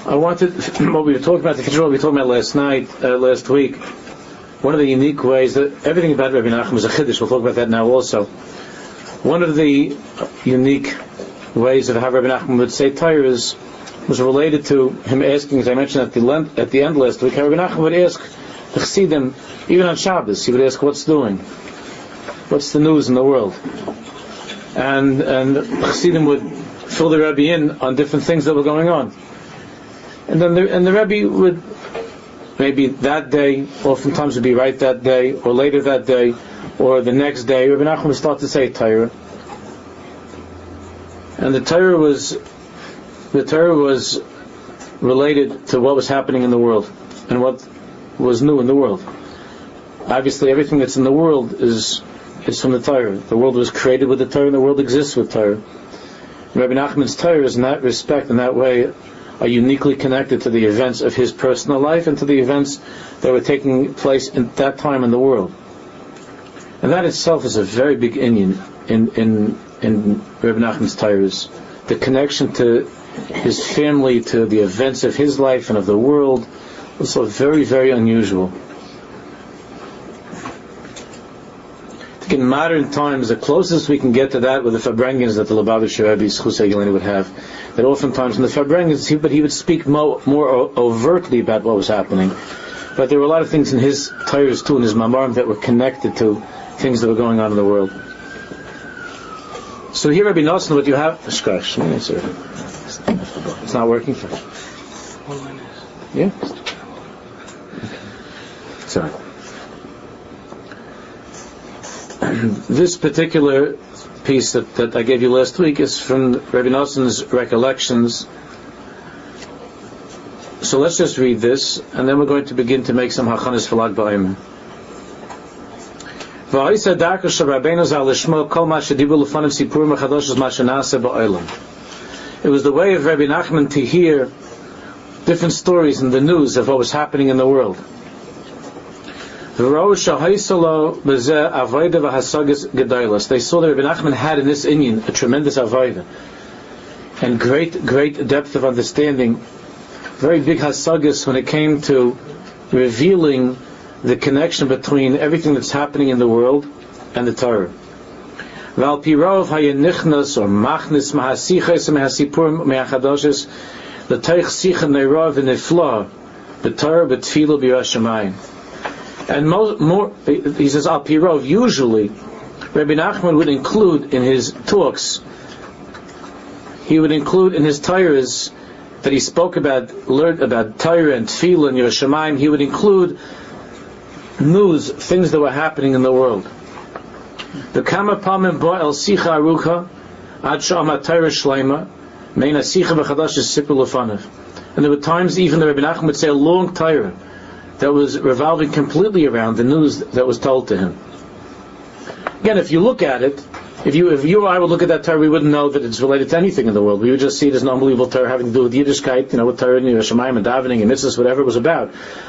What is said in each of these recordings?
I wanted, what we were talking about, what we were talking about last week, one of the unique ways that everything about Rabbi Nachman is a chiddush. We'll talk about that now also. One of the unique ways of how Rabbi Nachman would say Torah was related to him asking, as I mentioned at the end last week, how Rabbi Nachman would ask the Chassidim, even on Shabbos, he would ask, what's doing? What's the news in the world? And the Chassidim would fill the Rebbe in on different things that were going on. And then the Rebbe would, maybe that day, oftentimes would be right that day, or later that day, or the next day, Rabbi Nachman would start to say Torah. And the Torah was related to what was happening in the world, and what was new in the world. Obviously, everything that's in the world is from the Torah. The world was created with the Torah, and the world exists with Torah. Rabbi Nachman's Torah, in that respect, in that way, are uniquely connected to the events of his personal life and to the events that were taking place at that time in the world. And that itself is a very big inyan in Rabbi Nachman's Torahs. The connection to his family, to the events of his life and of the world, was so very, very unusual. I think in modern times, the closest we can get to that with the Farbrengens that the Lubavitcher Rebbe Chusay Gileni would have, that oftentimes in the Farbrengens, he would speak more overtly about what was happening. But there were a lot of things in his Torahs too, in his Mamarim, that were connected to things that were going on in the world. So here, Rabbi Nosson, what you have... It's not working for you. Yeah? Sorry. This particular piece that I gave you last week is from Rabbi Nosson's recollections. So let's just read this, and then we're going to begin to make some hachanas for Lag BaOmer. It was the way of Rabbi Nachman to hear different stories in the news of what was happening in the world. They saw that Rabbi Nachman had in this inyan a tremendous avodah and great depth of understanding, very big hasagas when it came to revealing the connection between everything that's happening in the world and the Torah. Val pirov hayenichnas or machnis mahasiches mahasipurim meachadoshes the teich sicha neirav v'nefla b'Torah b'tfilah b'yashamayim. And more, he says, al pirov, usually Rabbi Nachman would include in his talks, he would include in his Torahs that he spoke about, learned about Torah and Tefillah and Yerushalayim, he would include news, things that were happening in the world. The kama pamim bo el sicha arucha ad shama Torah shleima meina sicha v'chadash sipul lefanav. And there were times even the Rabbi Nachman would say a long Torah that was revolving completely around the news that was told to him. Again, if you look at it, if you or I would look at that Torah, we wouldn't know that it's related to anything in the world. We would just see it as an unbelievable Torah having to do with Yiddishkeit, with Torah and Yerushalayim and davening and mitzvahs, whatever it was about.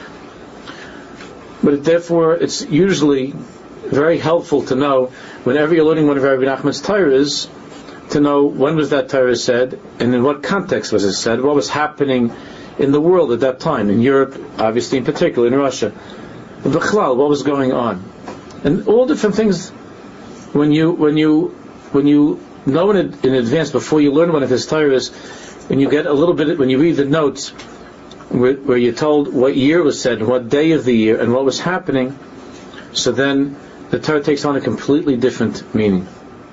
But therefore, it's usually very helpful to know, whenever you're learning one of Rabbi Nachman's Torahs, to know when was that Torah said, and in what context was it said, what was happening in the world at that time, in Europe, obviously in particular, in Russia, in Bechlal, what was going on, and all different things. When you know in advance before you learn one of his Torahs, when you get a little bit, when you read the notes where you're told what year it was said, what day of the year, and what was happening, so then the Torah takes on a completely different meaning.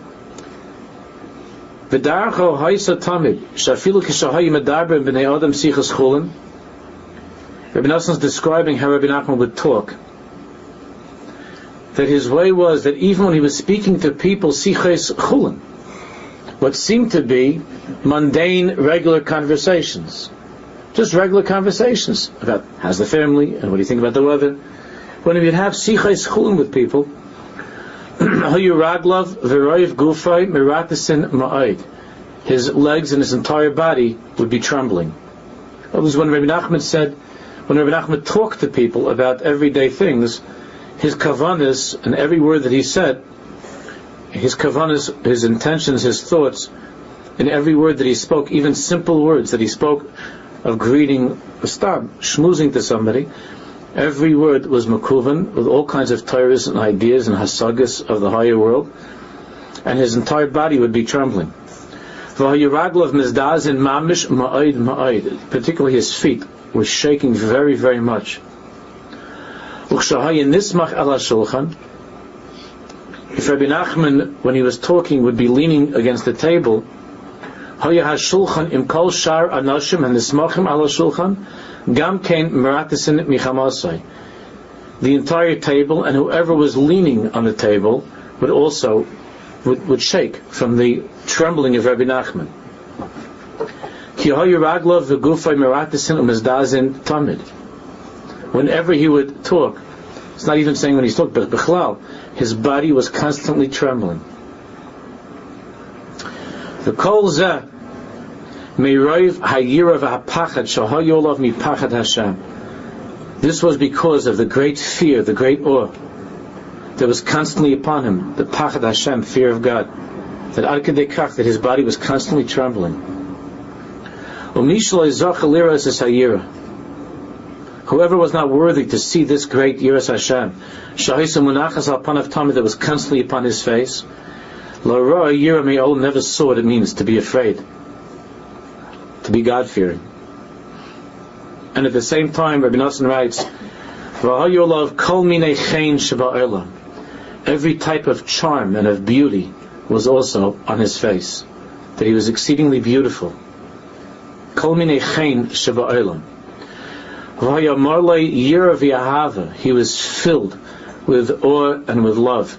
V'darcho ha'isa tamid shafilu kishahayi medarber b'nei adam sichas chulin. Rabbi Nosson is describing how Rabbi Nachman would talk. That his way was that even when he was speaking to people sichas chulin, what seemed to be mundane, regular conversations, just regular conversations about how's the family and what do you think about the weather. When he would have sichas chulin with people, his legs and his entire body would be trembling. That was when Rabbi Nachman said, when Rabbi Nachman talked to people about everyday things, his kavanas and every word that he said, his kavanas, his intentions, his thoughts, and every word that he spoke, even simple words that he spoke, of greeting, schmoozing to somebody, every word was mekuvan with all kinds of Torahs and ideas and hasagas of the higher world, and his entire body would be trembling. Particularly his feet were shaking very, very much. If Rabbi Nachman, when he was talking, would be leaning against the table, the entire table and whoever was leaning on the table would also would shake from the trembling of Rabbi Nachman. Whenever he would talk, it's not even saying when he's talking, but bichlal, his body was constantly trembling. The kol zeh meiroiv hayira v'hapachad shahayolav mipachad Hashem. This was because of the great fear, the great awe that was constantly upon him, the pachad Hashem, fear of God, that ad kedei kach, that his body was constantly trembling. Whoever was not worthy to see this great Yiras Hashem, Shahisa Munachas al Panav Tamid, that was constantly upon his face, La Ra Yira Me'ol, never saw what it means to be afraid, to be God-fearing. And at the same time, Rabbi Nosson writes, V'hayolav kol minei chen sheba'olam, every type of charm and of beauty was also on his face, that he was exceedingly beautiful. Kol minei chen sheba'olam. He was filled with awe and with love,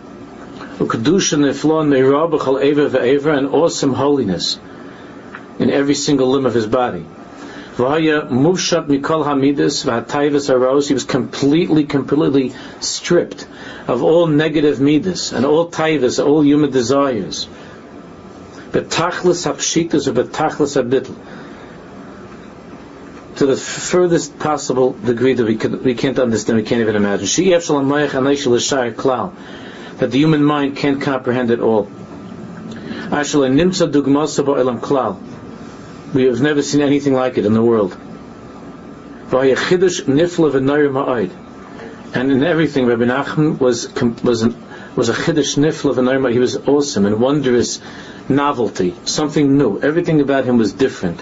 and awesome holiness in every single limb of his body. He was completely stripped of all negative midas and all taivas, all human desires. To the furthest possible degree that we can't understand, we can't even imagine. That the human mind can't comprehend it all. We have never seen anything like it in the world. And in everything, Rabbi Nachman was a chiddush nifla v'noyma. He was awesome and wondrous novelty, something new. Everything about him was different.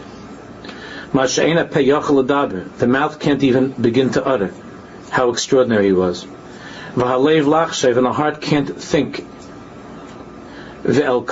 The mouth can't even begin to utter how extraordinary he was. And the heart can't think. And Rabbi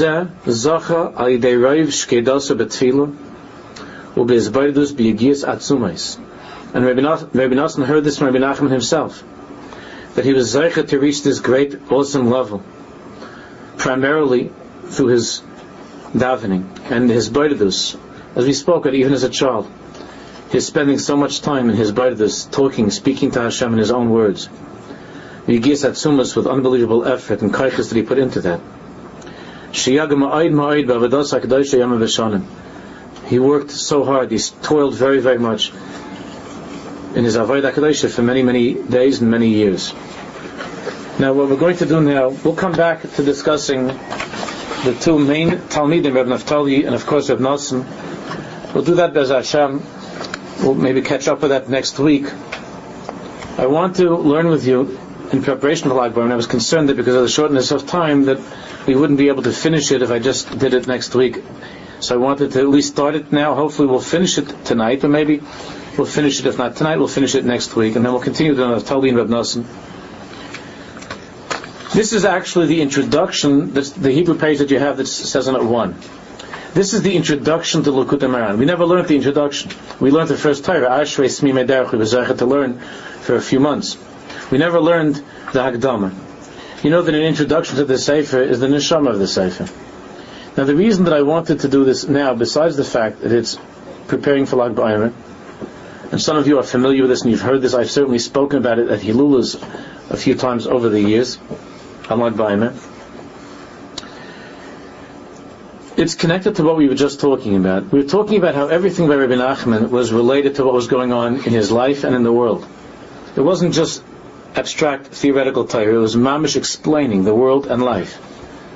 Nosson heard this from Rabbi Nachman himself, that he was zeicha to reach this great, awesome level, primarily through his davening and his b'ydus. As we spoke of, even as a child, he's spending so much time in his b'ydus, talking, speaking to Hashem in his own words. Yigis atzumas, with unbelievable effort and kaiches that he put into that. He worked so hard, he toiled very, very much in his avodah kadosha for many, many days and many years. Now, what we're going to do now, we'll come back to discussing the two main Talmidim, Reb Naftali and of course Reb Nosson. We'll do that Bez Hashem. We'll maybe catch up with that next week. I want to learn with you in preparation for Lag BaOmer. I was concerned that because of the shortness of time that we wouldn't be able to finish it if I just did it next week. So I wanted to at least start it now. Hopefully we'll finish it tonight, or maybe we'll finish it, if not tonight, we'll finish it next week, and then we'll continue with Naftali and Reb Nosson. This is actually the introduction, the Hebrew page that you have that says on it 1. This is the introduction to Likutei Moharan. We never learned the introduction. We learned the first Torah, Ashrei Smi Mederach, we were zeicha to learn for a few months. We never learned the Hakdama. You know that an introduction to the Sefer is the neshama of the Sefer. Now the reason that I wanted to do this now, besides the fact that it's preparing for Lag BaOmer, and some of you are familiar with this and you've heard this, I've certainly spoken about it at Hilulas a few times over the years, on Lag BaOmer. It's connected to what we were just talking about. We were talking about how everything by Rabbi Nachman was related to what was going on in his life and in the world. It wasn't just abstract theoretical Torah, it was mamish explaining the world and life.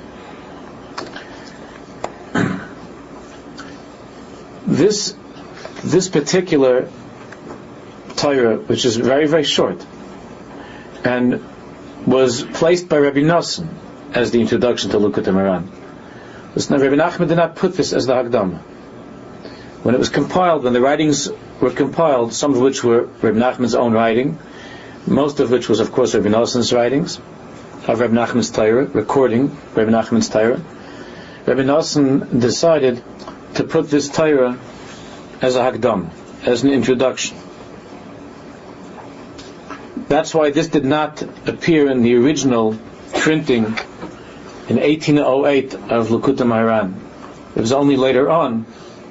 This this particular Torah, which is very, very short, and was placed by Rabbi Nosson as the introduction to Likutei Moharan. Rabbi Nachman did not put this as the Hakdama. When it was compiled, when the writings were compiled, some of which were Rabbi Nachman's own writing, most of which was, of course, Rabbi Nosson's writings, of Rabbi Nachman's Torah, recording Rabbi Nachman's Torah, Rabbi Nosson decided to put this Torah as a Hakdama, as an introduction. That's why this did not appear in the original printing in 1808 of Likutei Moharan. It was only later on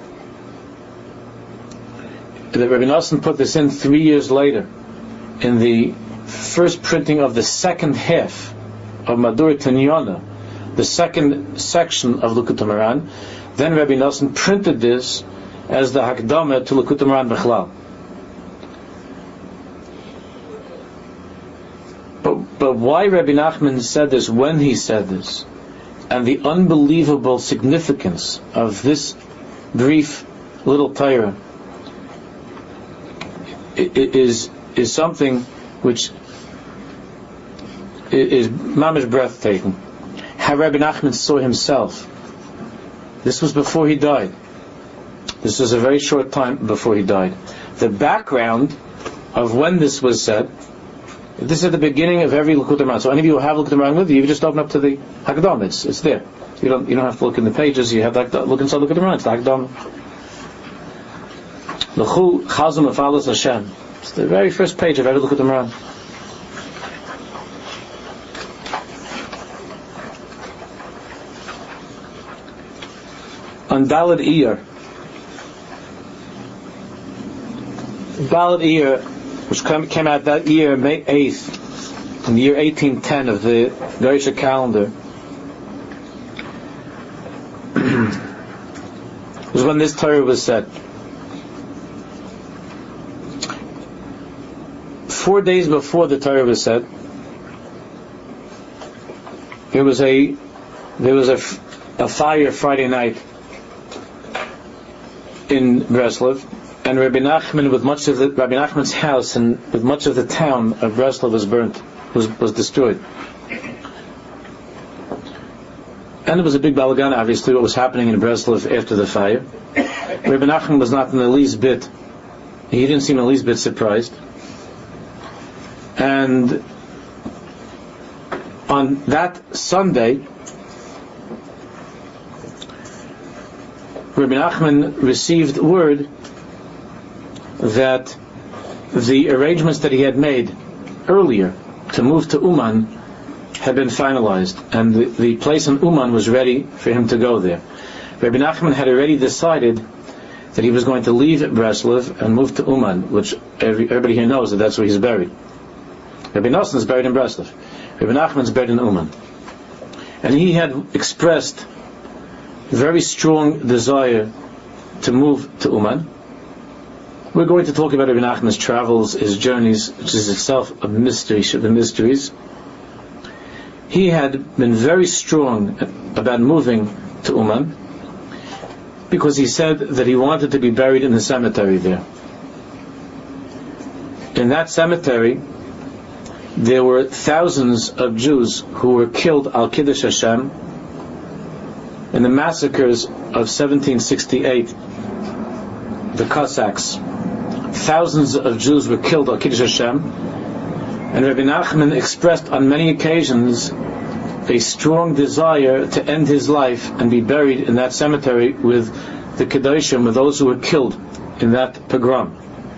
that Rabbi Nosson put this in 3 years later, in the first printing of the second half of Madur Tanyana, the second section of Likutei Moharan. Then Rabbi Nosson printed this as the Hakdama to Likutei Moharan Bechlal. But why Rabbi Nachman said this, when he said this, and the unbelievable significance of this brief little Torah is something which is mamish breathtaking. How Rabbi Nachman saw himself. This was before he died. This was a very short time before he died. The background of when this was said, this is at the beginning of every Likutei Moharan. So any of you who have Likutei Moharan with you, you just open up to the Hakdama. It's there. You don't have to look in the pages. You have to look inside Likutei Moharan. It's the Hakdama. L'chu chazam afalas Hashem. It's the very first page of every Likutei Moharan. On Daled Iyar. Daled Iyar, which came out that year, May 8th, in the year 1810 of the Gerisha calendar, was when this Torah was said. 4 days before the Torah was said, there was a fire Friday night in Breslov, and Rabbi Nachman, with much of Rabbi Nachman's house and with much of the town of Breslov was burnt, was destroyed. And it was a big balagan, obviously, what was happening in Breslov after the fire. Rabbi Nachman was not in the least bit, he didn't seem in the least bit surprised. And on that Sunday, Rabbi Nachman received word that the arrangements that he had made earlier to move to Uman had been finalized, and the place in Uman was ready for him to go there. Rabbi Nachman had already decided that he was going to leave Breslov and move to Uman, which everybody here knows that that's where he's buried. Rabbi Nosson is buried in Breslov. Rabbi Nachman is buried in Uman. And he had expressed very strong desire to move to Uman. We're going to talk about Rabbi Nachman's travels, his journeys, which is itself a mystery of the mysteries. He had been very strong about moving to Uman because he said that he wanted to be buried in the cemetery there. In that cemetery, there were thousands of Jews who were killed al Kiddush Hashem in the massacres of 1768, the Cossacks. Thousands of Jews were killed al Kiddush Hashem, and Rabbi Nachman expressed on many occasions a strong desire to end his life and be buried in that cemetery with the Kedoshim, with those who were killed in that pogrom.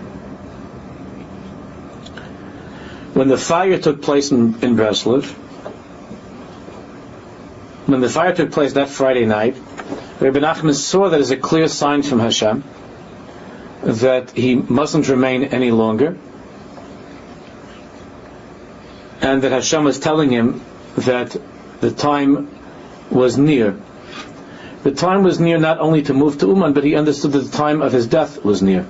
When the fire took place in Breslov, when the fire took place that Friday night, Rabbi Nachman saw that as a clear sign from Hashem that he mustn't remain any longer, and that Hashem was telling him that the time was near. The time was near not only to move to Uman, but he understood that the time of his death was near.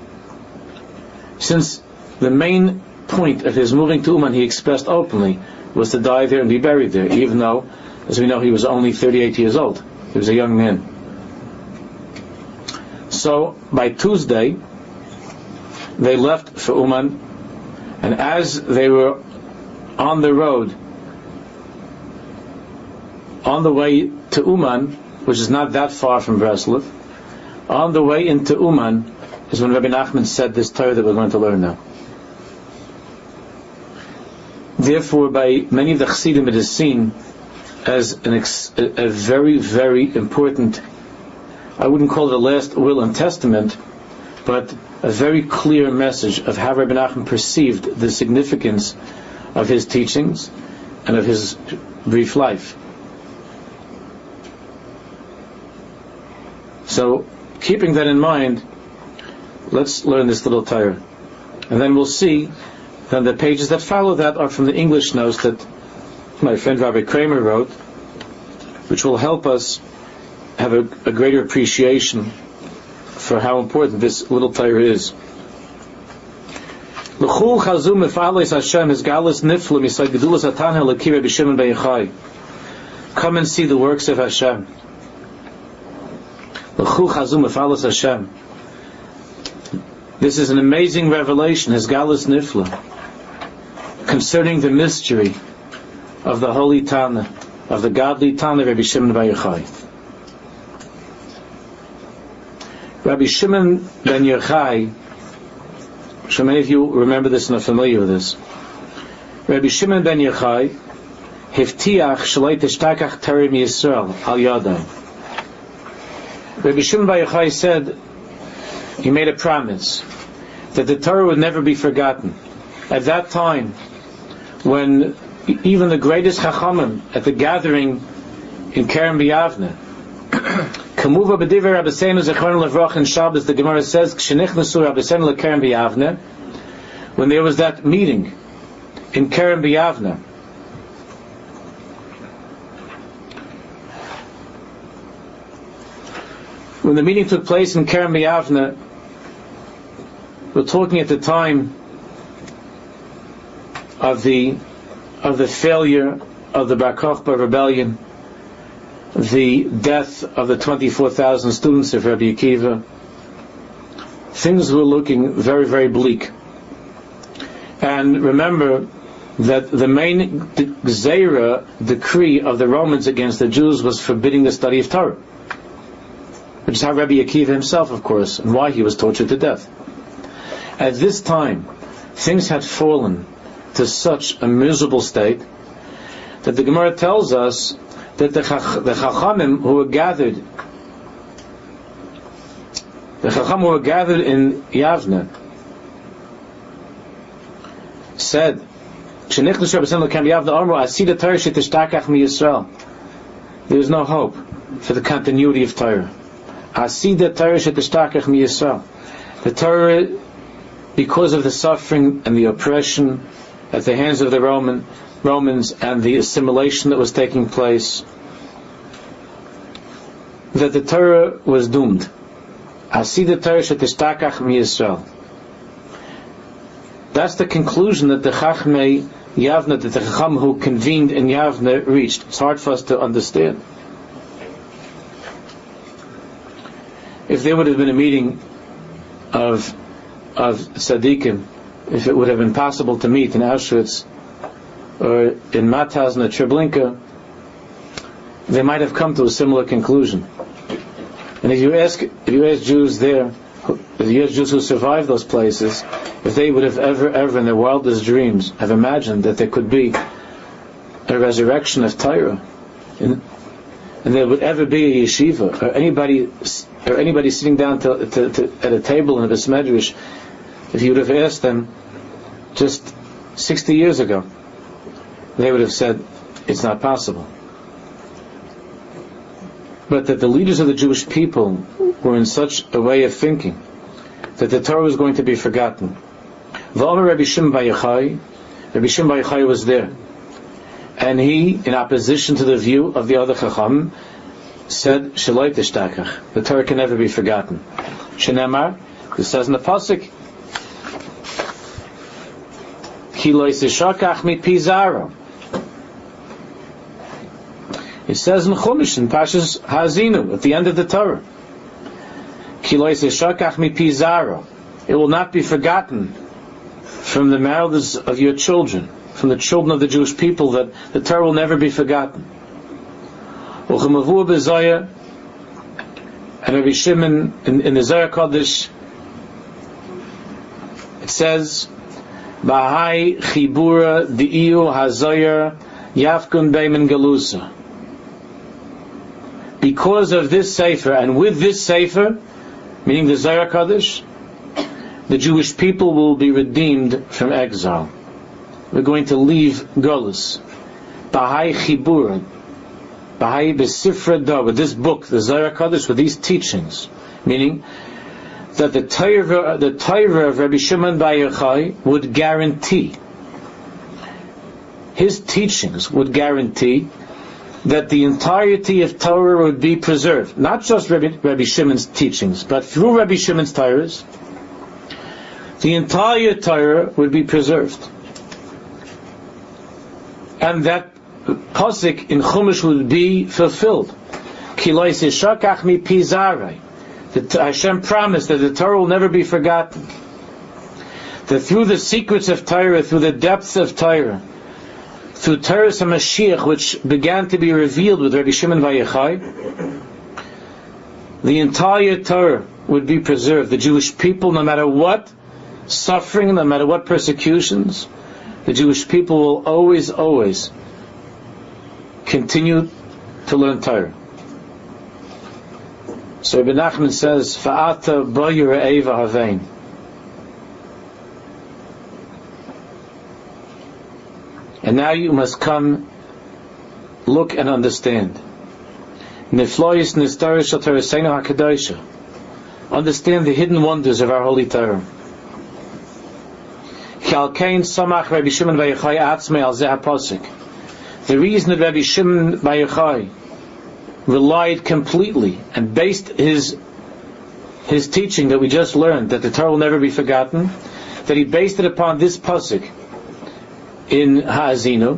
Since the main point of his moving to Uman, he expressed openly, was to die there and be buried there, even though, as we know, he was only 38 years old. He was a young man. so by Tuesday, they left for Uman, and as they were on the road, on the way to Uman, which is not that far from Breslov, on the way into Uman is when Rabbi Nachman said this Torah that we're going to learn now. Therefore, by many of the Chassidim, it is seen as a very, very important, I wouldn't call it a last will and testament, but a very clear message of how Rabbi Nachman perceived the significance of his teachings and of his brief life. So, keeping that in mind, let's learn this little Torah. And then we'll see that the pages that follow that are from the English notes that my friend Rabbi Kramer wrote, which will help us have a greater appreciation for how important this little Torah is. L'chul chazum mefa'alis Hashem is galus nifla misay gedulas atanha l'kir Rabbi Shimon ben Yochai. Come and see the works of Hashem. L'chul chazum mefa'alis Hashem. This is an amazing revelation, his galus nifla, concerning the mystery of the holy Tana, of the godly Tana Rabbi Shimon ben Yochai. Rabbi Shimon ben Yochai, so many of you remember this and are familiar with this. Rabbi Shimon ben Yochai, Hiftiach shalei tishtakach Torah miYisrael al yadai. Rabbi Shimon ben Yochai said, he made a promise that the Torah would never be forgotten. At that time, when even the greatest Chachamim at the gathering in Kerem B'Yavne, Kamuva b'divrei Rabbeinu Zechron Levrach in Shabbos, the Gemara says, K'shenichnasu Rabbeinu leKerem B'Yavne, when there was that meeting in Kerem B'Yavne, when the meeting took place in Kerem B'Yavne, we're talking at the time of the failure of the Bar Kokhba rebellion, the death of the 24,000 students of Rabbi Akiva. Things were looking very, very bleak. And remember that the main Gzeira decree of the Romans against the Jews was forbidding the study of Torah, which is how Rabbi Akiva himself, of course, and why he was tortured to death. At this time, things had fallen to such a miserable state that the Gemara tells us that the Chachamim who were gathered in Yavne said, there is no hope for the continuity of Torah. The Torah, because of the suffering and the oppression at the hands of the Romans and the assimilation that was taking place, that the Torah was doomed. Asida Torah shetistakach miYisrael. That's the conclusion that the Chachmei Yavne, that the Chacham who convened in Yavne reached. It's hard for us to understand. If there would have been a meeting of tzaddikim, if it would have been possible to meet in Auschwitz or in Mauthausen or Treblinka, they might have come to a similar conclusion. And if you ask Jews there, if you ask Jews who survived those places, if they would have ever in their wildest dreams have imagined that there could be a resurrection of Torah, and there would ever be a yeshiva, or anybody sitting down at a table in a Beis Medrash, if you would have asked them just 60 years ago, they would have said, it's not possible. But that the leaders of the Jewish people were in such a way of thinking that the Torah was going to be forgotten. V'omer Rabbi Shimon bar Yochai was there, and he, in opposition to the view of the other Chacham, said, Shaloi tishtakach, the Torah can never be forgotten. Shenemar, it says in the pasuk, Ki lo yisishakach mipi zaro. It says in Chumash, in Pashas Ha'azinu, at the end of the Torah, Ki Ki lo yiseshakach mipi zaro. It will not be forgotten from the mouths of your children, from the children of the Jewish people, that the Torah will never be forgotten. U'chemavu b'Zohar, and Rabbi Shimon in the Zohar Kodesh, it says, Bahai chibura di'iu hazoyer yafkun beimen galusa. Because of this sefer, and with this sefer, meaning the Zohar Kodesh, the Jewish people will be redeemed from exile. We're going to leave Golus. Bahai chibura, Bahai besifra da, with this book, the Zohar Kodesh, with these teachings, meaning that the Torah of Rabbi Shimon Bar Yochai would guarantee, his teachings would guarantee that the entirety of Torah would be preserved. Not just Rabbi Shimon's teachings, but through Rabbi Shimon's Torahs, the entire Torah would be preserved. And that pasuk in Chumash would be fulfilled. Ki lo yiseshakach mipi zarai. Hashem promised that the Torah will never be forgotten. That through the secrets of Torah, through the depths of Torah, through Torah HaMashiach, which began to be revealed with Rabbi Shimon Bar Yochai, the entire Torah would be preserved. The Jewish people, no matter what suffering, no matter what persecutions, the Jewish people will always, always continue to learn Torah. So Ibn Nachman says, Fa'ata boyu re'eva havein. And now you must come, look and understand. Niflois nistarish shel Toraseinu HaKadoshah. Understand the hidden wonders of our Holy Torah. Chalkein samach Rabbi Shimon Bar Yochai atzmei al zeh haposik. The reason that Rabbi Shimon Bar Yochai relied completely and based his teaching that we just learned, that the Torah will never be forgotten, that he based it upon this pasuk in Ha'azinu.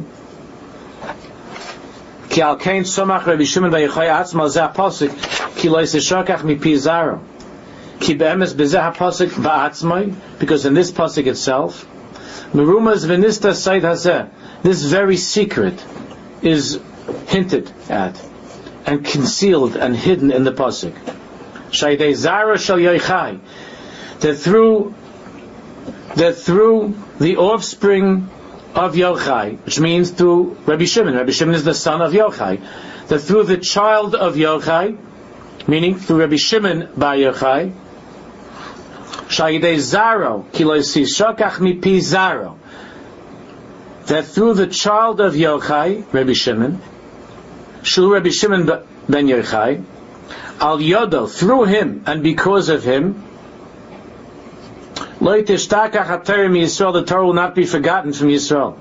Ki al kein somach Rabbi Shimon Bar Yochai atzma al zeh pasuk ki lo yiseshakach mipi zaro. Ki be'emes bezeh pasuk ba'atzmai, because in this pasuk itself, merumas v'nista sayd hazeh, this very secret is hinted at and concealed and hidden in the pasuk. Shaydei zara shel Yochai, that through the offspring of Yochai, which means through Rabbi Shimon is the son of Yochai, that through the child of Yochai, meaning through Rabbi Shimon Bar Yochai, Shaydei zaro ki lo yiseshakach mipi zaro, that through the child of Yochai, Rabbi Shimon, Shul Rabbi Shimon ben Yochai, al yodo, through him and because of him, lo yitishtakach haTorah mi Yisrael, the Torah will not be forgotten from Yisrael.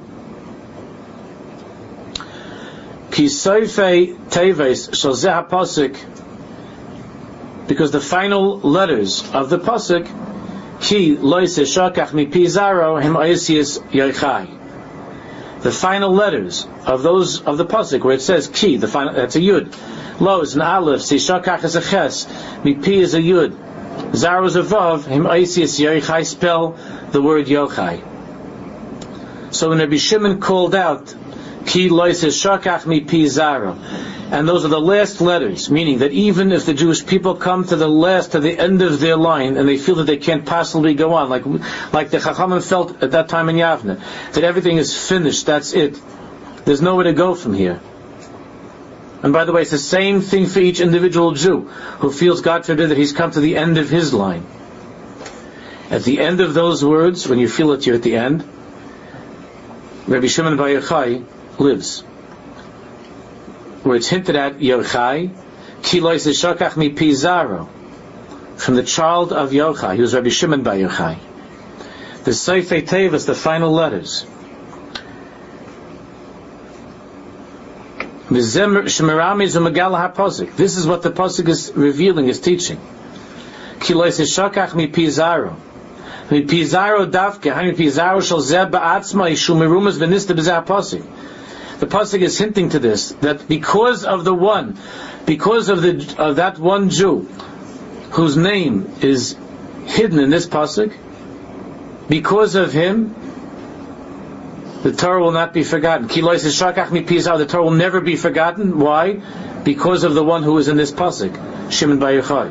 Ki soifei teves shel zeh haposik, because the final letters of the pasuk, ki lo yiseshakach mipi zaro hem oisius Yochai. The final letters of the pasuk where it says ki, the final, that's a yud. Lo is an aleph, seshakach is a ches, mipi is a yud, zaro is a vav, him oisius Yochai, spell the word Yochai. So when Rabbi Shimon called out ki lo yiseshakach mipi zaro, and those are the last letters, meaning that even if the Jewish people come to the end of their line, and they feel that they can't possibly go on, like the Chachamim felt at that time in Yavne, that everything is finished, that's it. There's nowhere to go from here. And by the way, it's the same thing for each individual Jew who feels, God forbid, that he's come to the end of his line. At the end of those words, when you feel that you're at the end, Rabbi Shimon Bar Yochai lives. Where it's hinted at Yochai, ki lo yiseshakach mipi zaro, from the child of Yochai, who is Rabbi Shimon Bar Yochai. The Seifei Tevis, the final letters. This is what the pasuk is revealing, is teaching. Ki lo yiseshakach mipi zaro. Mipi zaro davke, mipi zaro shel zeh ba'atzma yishu merumas v'nista b'zeh pasuk. The pasuk is hinting to this, that because of that one Jew whose name is hidden in this pasuk, because of him, the Torah will not be forgotten. The Torah will never be forgotten. Why? Because of the one who is in this pasuk, Shimon Bar Yochai.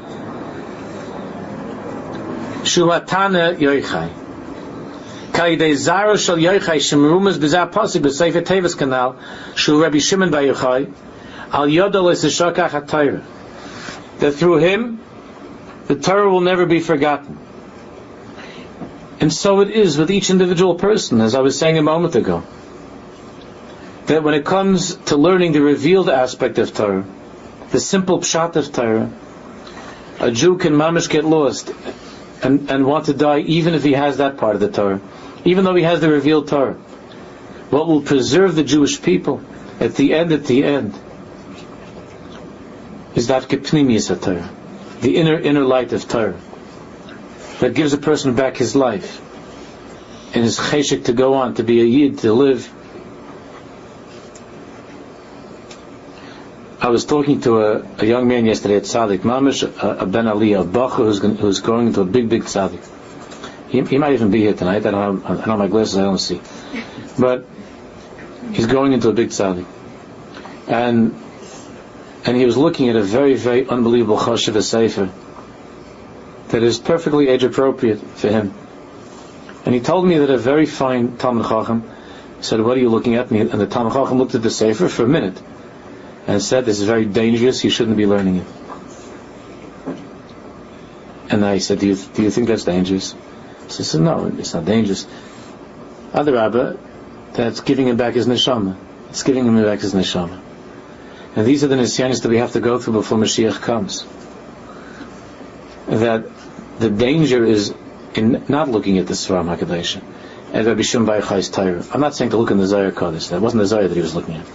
Shuhatana Yochai. Kalidei Zaro Shal Yochai Shemrumas B'Zah Pasuk B'Sefer Tevis Kanal Shu Rabbi Shimon Bar Yochai Al Yodel Eseshakach HaTorah. That through him, the Torah will never be forgotten. And so it is with each individual person, as I was saying a moment ago. That when it comes to learning the revealed aspect of Torah, the simple pshat of Torah, a Jew can mamish get lost and want to die even if he has that part of the Torah, even though he has the revealed Torah. What will preserve the Jewish people at the end is that Kepnimius Torah, the inner light of Torah, that gives a person back his life and his cheshek to go on, to be a yid, to live. I was talking to a young man yesterday at Tzaddik Mamish, a Ben Aliyah, a Bacha who's going into a big Tzaddik. He might even be here tonight. I don't have my glasses, I don't see. But he's going into a big Tzaddik. And he was looking at a very, very unbelievable Choshev Sefer that is perfectly age appropriate for him. And he told me that a very fine Talmud Chacham said, "What are you looking at?" And the Talmud Chacham looked at the Sefer for a minute and said, "This is very dangerous, you shouldn't be learning it." And I said, do you think that's dangerous? He said, "No, it's not dangerous. Adarabba, that's giving him back his neshama. It's giving him back his neshama." And these are the nisyanis that we have to go through before Mashiach comes. That the danger is in not looking at the Sfarim HaKadosh and Rabbi Shimon Bar Yochai's Torah. I'm not saying to look in the Zohar Kodesh. That wasn't the Zohar that he was looking at.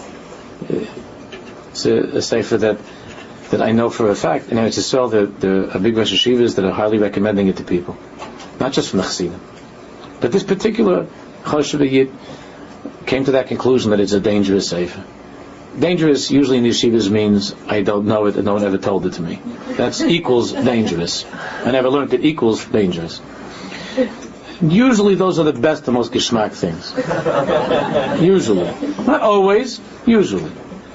It's a sefer that I know for a fact. And it's Yisrael, there are big Rosh Hashivas that are highly recommending it to people, not just from the Chassidim. But this particular Choshev Yid came to that conclusion that it's a dangerous sefer. Dangerous usually in the yeshivas means I don't know it and no one ever told it to me. That's equals dangerous. I never learned it equals dangerous. Usually those are the best and most geschmack things. Usually. Not always, usually.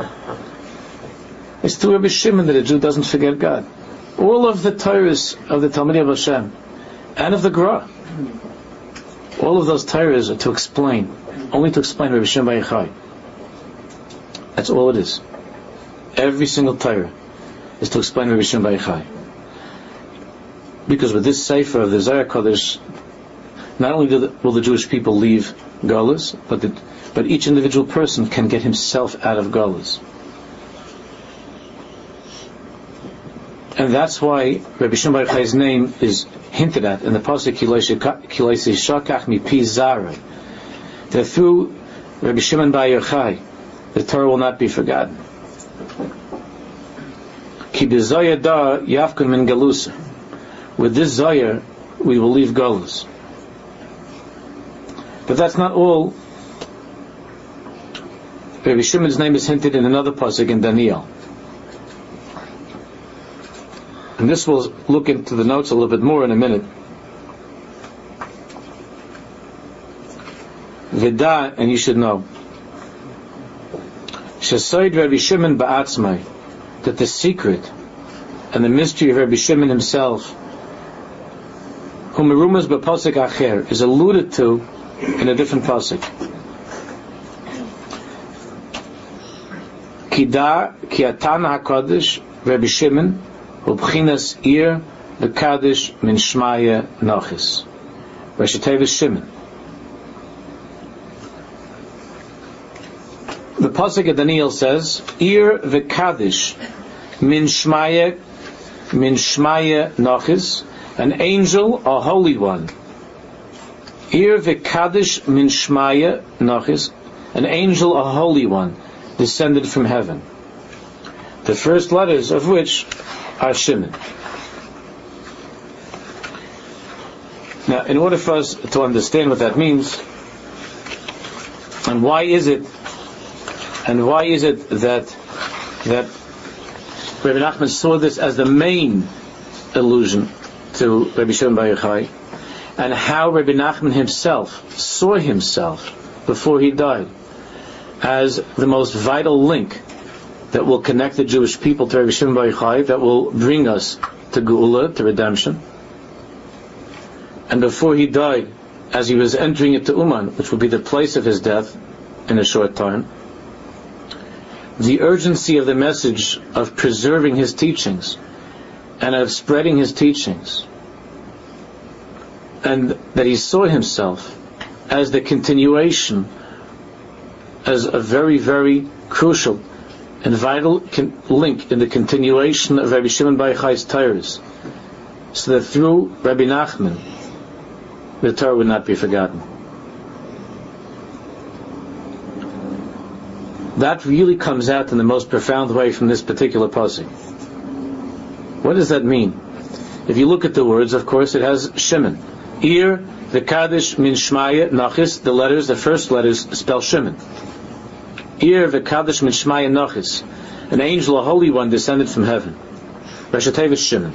It's to Rabbi Shimon that a Jew doesn't forget God. All of the Torahs of the Talmidei of Hashem and of the Gra, all of those Torahs are to explain, only to explain Rabbi Shimon Bar Yochai. That's all it is. Every single Torah is to explain Rabbi Shimon Bar Yochai. Because with this sefer of the Zohar Kodesh, not only will the Jewish people leave Galus, but each individual person can get himself out of Galus. And that's why Rabbi Shimon Bar Yochai's name is hinted at in the pasuk Kilei Shakach Mipi Zarei, that through Rabbi Shimon Bar Yochai the Torah will not be forgotten. Ki b'Zohar da yafkun min galusa. With this Zohar, we will leave Galus. But that's not all. Rabbi Shimon's name is hinted in another pasuk in Daniel. And this we'll look into the notes a little bit more in a minute. Vida, and you should know, Shesoid Rabbi Shimon ba'atzmai, that the secret and the mystery of Rabbi Shimon himself, whom merumas b'pasuk acher, is alluded to in a different pasuk. Kida kiatana hakodesh Rabbi Shimon ubchinas ir b'kadesh min shmaya nachis. Rashi Tevis Shimon. The pasuk of Daniel says, "Ir v'kadish min shmaya nachis," an angel, a holy one. Ir v'kadish min shmaya nachis, an angel, a holy one, descended from heaven. The first letters of which are Shimon. Now, in order for us to understand what that means, and why is it that Rabbi Nachman saw this as the main allusion to Rabbi Shimon Bar Yochai, and how Rabbi Nachman himself saw himself before he died as the most vital link that will connect the Jewish people to Rabbi Shimon Bar Yochai, that will bring us to Geula, to redemption. And before he died, as he was entering into Uman, which will be the place of his death in a short time, the urgency of the message of preserving his teachings and of spreading his teachings, and that he saw himself as the continuation, as a very, very crucial and vital link in the continuation of Rabbi Shimon Bar Yochai's Torahs, so that through Rabbi Nachman the Torah would not be forgotten. That really comes out in the most profound way from this particular pasuk. What does that mean? If you look at the words, of course, it has Shimon. Ir, the Kaddish, Min Shmaya, Nachis, the letters, the first letters spell Shimon. Ir, the Kaddish, Min Shmaya, Nachis, an angel, a holy one, descended from heaven. Rosh Hashanah Shimon.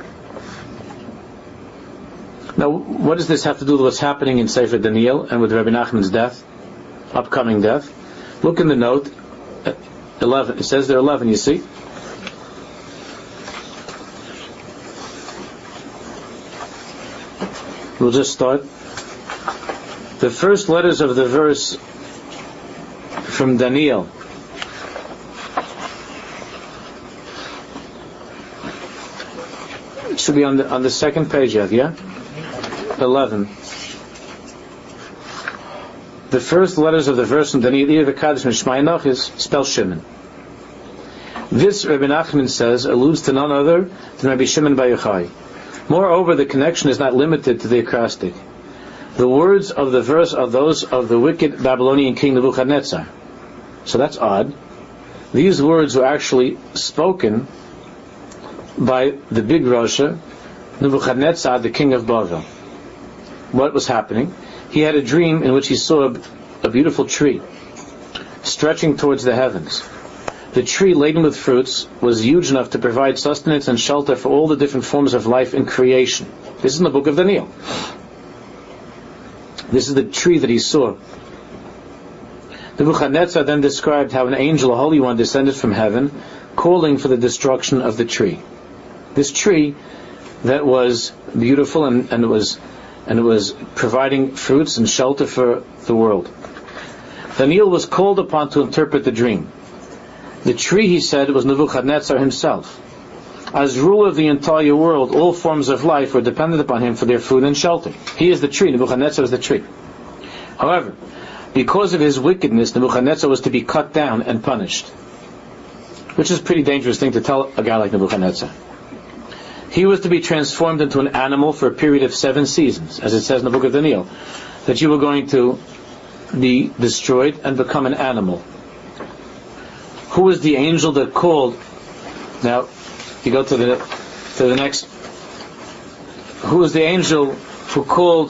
Now, what does this have to do with what's happening in Sefer Daniel and with Rabbi Nachman's death, upcoming death? Look in the note, 11. It says there 11, you see? We'll just start. The first letters of the verse from Daniel. It should be on the second page yet, yeah? 11. The first letters of the verse from Daniel, the Kaddish Mishmai Nachis, spell Shimon. This, Rabbi Nachman says, alludes to none other than Rabbi Shimon Bar Yochai. Moreover, the connection is not limited to the acrostic. The words of the verse are those of the wicked Babylonian king Nebuchadnezzar. So that's odd. These words were actually spoken by the big Rasha, Nebuchadnezzar, the king of Bavel. What was happening? He had a dream in which he saw a beautiful tree stretching towards the heavens. The tree, laden with fruits, was huge enough to provide sustenance and shelter for all the different forms of life in creation. This is in the book of Daniel. This is the tree that he saw. Nebuchadnezzar then described how an angel, a holy one, descended from heaven, calling for the destruction of the tree. This tree that was beautiful and it was providing fruits and shelter for the world. Daniel was called upon to interpret the dream. The tree, he said, was Nebuchadnezzar himself. As ruler of the entire world, all forms of life were dependent upon him for their food and shelter. He is the tree. Nebuchadnezzar is the tree. However, because of his wickedness, Nebuchadnezzar was to be cut down and punished, which is a pretty dangerous thing to tell a guy like Nebuchadnezzar. He was to be transformed into an animal for a period of 7 seasons, as it says in the book of Daniel, that you were going to be destroyed and become an animal. Who was the angel that called? Now, you go to the next. Who was the angel who called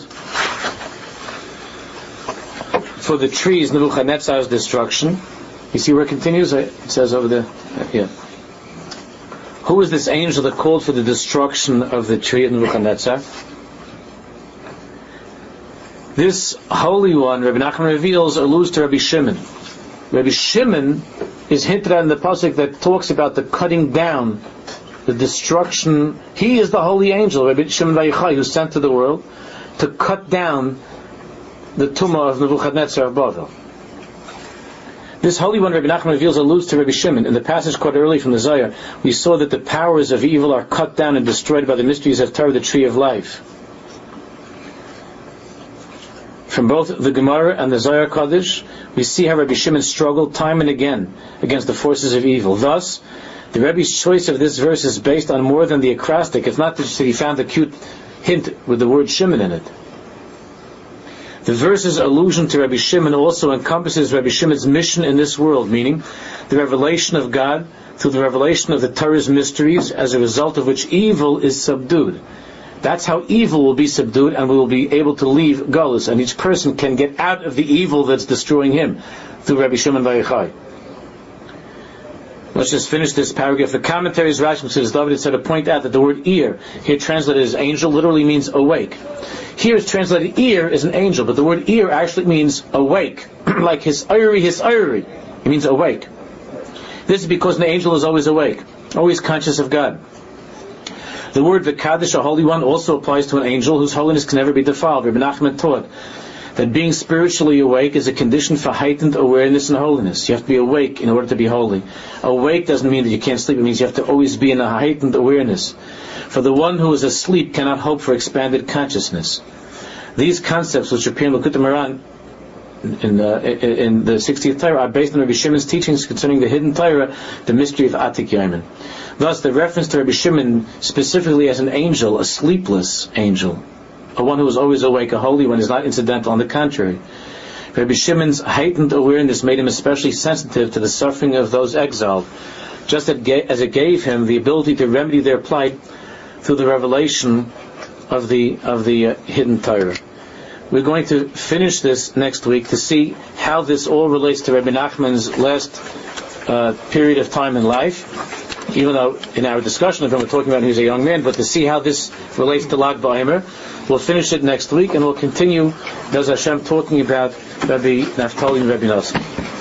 for the trees Nebuchadnezzar's destruction? You see where it continues? It says over there. Yeah. Who is this angel that called for the destruction of the tree of Nebuchadnezzar? This holy one, Rabbi Nachman reveals, alludes to Rabbi Shimon. Rabbi Shimon is hinted at in the pasuk that talks about the cutting down, the destruction. He is the holy angel, Rabbi Shimon Bar Yochai, who's sent to the world to cut down the tumah of Nebuchadnezzar of Bavel. This holy one, Rabbi Nachman reveals, alludes to Rabbi Shimon. In the passage quoted early from the Zohar, we saw that the powers of evil are cut down and destroyed by the mysteries of Torah, the tree of life. From both the Gemara and the Zohar Kodesh, we see how Rabbi Shimon struggled time and again against the forces of evil. Thus, the Rebbe's choice of this verse is based on more than the acrostic. It's not just that he found a cute hint with the word Shimon in it. The verse's allusion to Rabbi Shimon also encompasses Rabbi Shimon's mission in this world, meaning the revelation of God through the revelation of the Torah's mysteries, as a result of which evil is subdued. That's how evil will be subdued, and we will be able to leave Galus, and each person can get out of the evil that's destroying him through Rabbi Shimon Bar Yochai. Let's just finish this paragraph. The commentaries, Rashi says, David said to point out that the word ear, here translated as angel, literally means awake. Here is translated ear as an angel, but the word ear actually means awake. Like his ayri. It means awake. This is because the angel is always awake, always conscious of God. The word V'Kadish, a holy one, also applies to an angel whose holiness can never be defiled. Rabbi Nachman taught that being spiritually awake is a condition for heightened awareness and holiness. You have to be awake in order to be holy. Awake doesn't mean that you can't sleep. It means you have to always be in a heightened awareness. For the one who is asleep cannot hope for expanded consciousness. These concepts, which appear in Likutei Moharan in the 60th Torah, are based on Rabbi Shimon's teachings concerning the hidden Torah, the mystery of Atik Yamin. Thus, the reference to Rabbi Shimon specifically as an angel, a sleepless angel, a one who is always awake, a holy one, is not incidental. On the contrary, Rabbi Shimon's heightened awareness made him especially sensitive to the suffering of those exiled, just as it gave him the ability to remedy their plight through the revelation of the hidden Torah. We're going to finish this next week to see how this all relates to Rabbi Nachman's last period of time in life. Even though in our discussion of him we're talking about he was a young man, but to see how this relates to Lag BaOmer. We'll finish it next week, and we'll continue, Bez Hashem, talking about Rabbi Naftali and Rabbi Nosson.